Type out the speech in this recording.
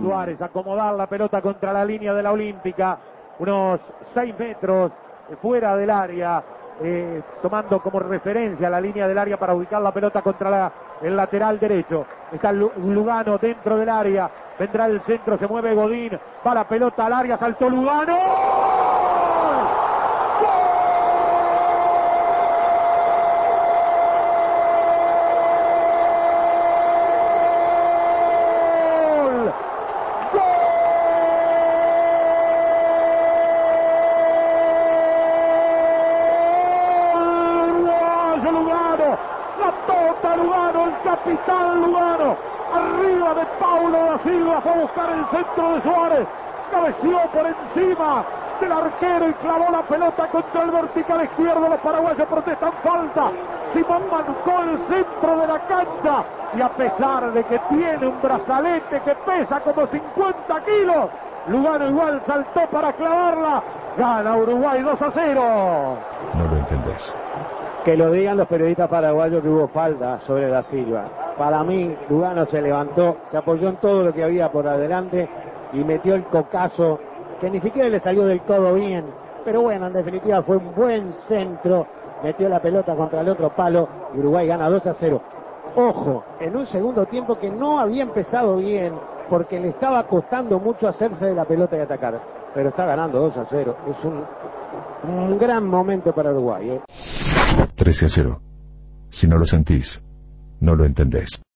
Suárez acomodar la pelota contra la línea de la Olímpica, unos 6 metros fuera del área, tomando como referencia la línea del área para ubicar la pelota contra el lateral derecho. Está Lugano dentro del área, vendrá el centro, se mueve Godín, va la pelota al área, saltó Lugano. Lugano, el capitán Lugano, arriba de Paulo da Silva, fue a buscar el centro de Suárez, cabeció por encima del arquero y clavó la pelota contra el vertical izquierdo. Los paraguayos protestan falta. Simón marcó el centro de la cancha y a pesar de que tiene un brazalete que pesa como 50 kilos, Lugano igual saltó para clavarla. Gana Uruguay 2-0. No lo entendés. Que lo digan los periodistas paraguayos que hubo falta sobre da Silva. Para mí, Lugano se levantó, se apoyó en todo lo que había por adelante y metió el cocazo, que ni siquiera le salió del todo bien. Pero bueno, en definitiva fue un buen centro, metió la pelota contra el otro palo y Uruguay gana 2-0. Ojo, en un segundo tiempo que no había empezado bien, porque le estaba costando mucho hacerse de la pelota y atacar. Pero está ganando 2-0. Es un gran momento para Uruguay. 13-0. Si no lo sentís, no lo entendés.